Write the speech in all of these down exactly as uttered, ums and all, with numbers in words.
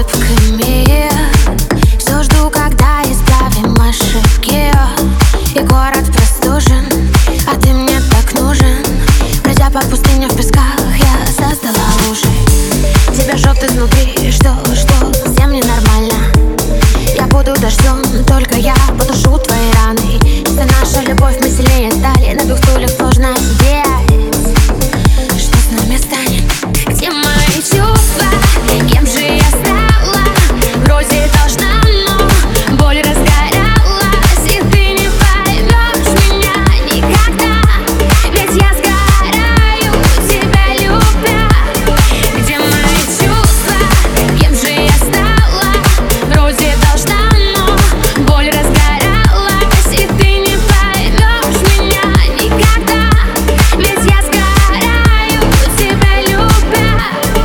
ошибками. Все жду, когда исправим ошибки. И город простужен, а ты мне так нужен. Пройдя по пустыне в песках, я создала лужи. Тебя жжет изнутри, что, что совсем ненормально. Я буду дождем, только я потушу твои раны. Если наша любовь мы сильнее стали, на двух стульях сложно сидеть. Что с нами станет? Где мои чувства? Кем же я стала? Вроде должна, но боль разгоралась, и ты не поймешь меня никогда. Ведь я сгораю, тебя любя. Где мои чувства? Кем же я стала? Вроде должна, но боль разгоралась, и ты не поймешь меня никогда. Ведь я сгораю, тебя любя.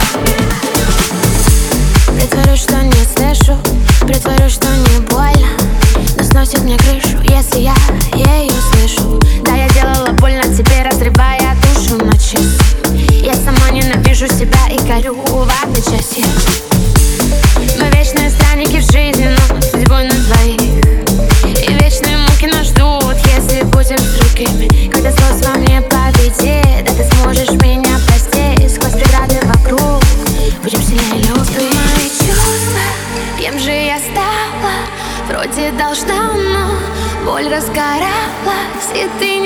Притворюсь, что не слышу, притворюсь, что не больно, но сносит мне крышу, если я ее слышу. Да, я делала больно тебе, разрывая душу на части. Я сама ненавижу себя и горю в одной части. Мы вечные странники в жизни, но судьбой на двоих. И вечные муки нас ждут, если будем с другими. Когда злость во мне победит, да ты сможешь меня простить. Сквозь преграды вокруг будем сильнее любить. Мои чувства, кем же я стала? Вроде должна, но боль разгоралась, и ты